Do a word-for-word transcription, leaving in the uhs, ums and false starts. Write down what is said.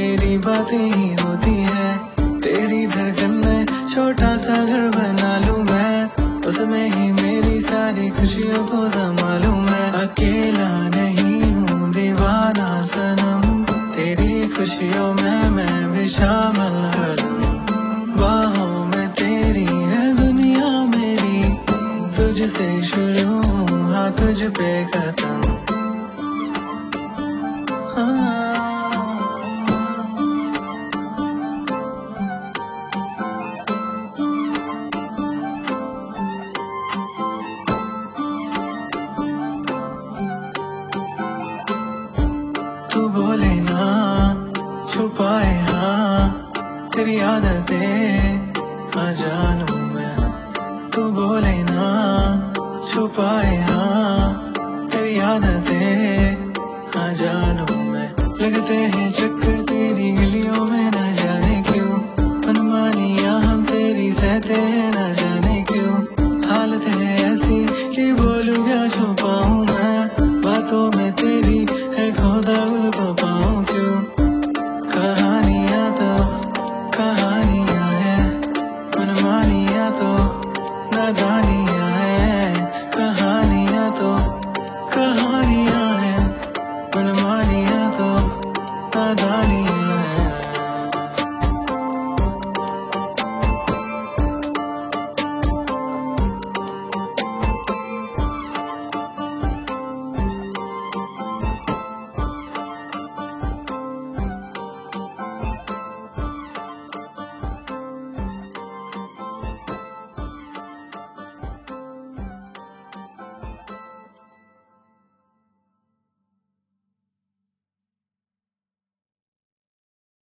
तेरी बातें ही होती है। तेरी धड़कन में छोटा सा घर बना लूं मैं, उसमें ही मेरी सारी खुशियों को संभालूं मैं। अकेला नहीं हूँ दीवाना सनम, तेरी खुशियों में मैं भी शामिल हूँ। बाहों में तेरी है दुनिया मेरी, तुझसे शुरू हाँ तुझ पे खत्म। तू बोले ना छुपाए हाँ तेरी आदतें हाँ जानू मैं। तू बोले ना छुपाए हाँ तेरी आदतें हाँ जानू मैं। लगते हैं चक्कर